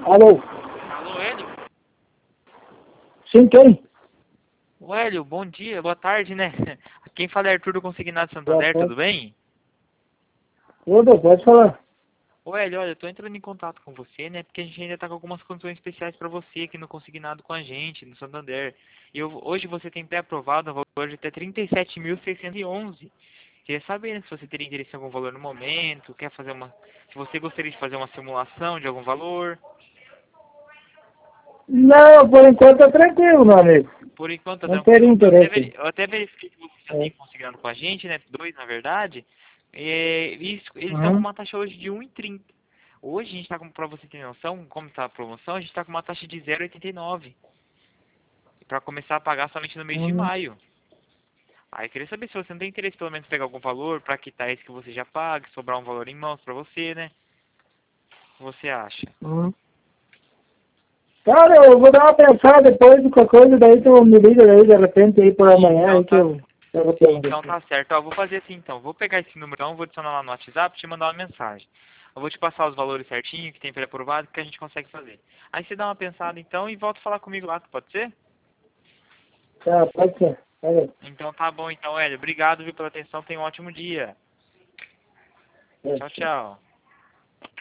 Alô? Alô, Hélio? Sim, quem? Ô, Hélio, bom dia, boa tarde, né? Quem fala é Arthur do Consignado Boa Santander, tarde. tudo bem? Tudo, pode falar. Ô, Hélio, olha, eu tô entrando em contato com você, né? Porque a gente ainda tá com algumas condições especiais pra você aqui no Consignado com a gente, no Santander. Hoje você tem pré-aprovado um valor de até 37.611. Queria saber, né, se você teria interesse em algum valor no momento, quer fazer uma... Se você gostaria de fazer uma simulação de algum valor. Não, por enquanto tá tranquilo, meu amigo. Por enquanto, tá Não teria tranquilo. interesse. Eu até verifiquei que você já É. tem consignado com a gente, né? Dois, na verdade. Eles estão com Uhum. uma taxa hoje de 1,30. Hoje a gente está com, pra você ter noção, como está a promoção, a gente está com uma taxa de 0,89. Para começar a pagar somente no mês de Uhum. maio. Aí eu queria saber se você não tem interesse pelo menos pegar algum valor para quitar esse que você já paga, sobrar um valor em mãos para você, né? O que você acha? Uhum. Cara, eu vou dar uma pensada depois de qualquer coisa, daí tu me liga daí de repente aí por amanhã Então aí que tá. eu vou ter Sim, um então desconto. tá certo. Ó, vou fazer assim então. Vou pegar esse número então, vou adicionar lá no WhatsApp e te mandar uma mensagem. Eu vou te passar os valores certinho que tem pré-aprovado que a gente consegue fazer. Aí você dá uma pensada então e volta a falar comigo lá, pode ser? Tá, pode ser. Pode Então tá bom então, Hélio. Obrigado, viu, pela atenção. Tenha um ótimo dia. Tchau, ser. tchau.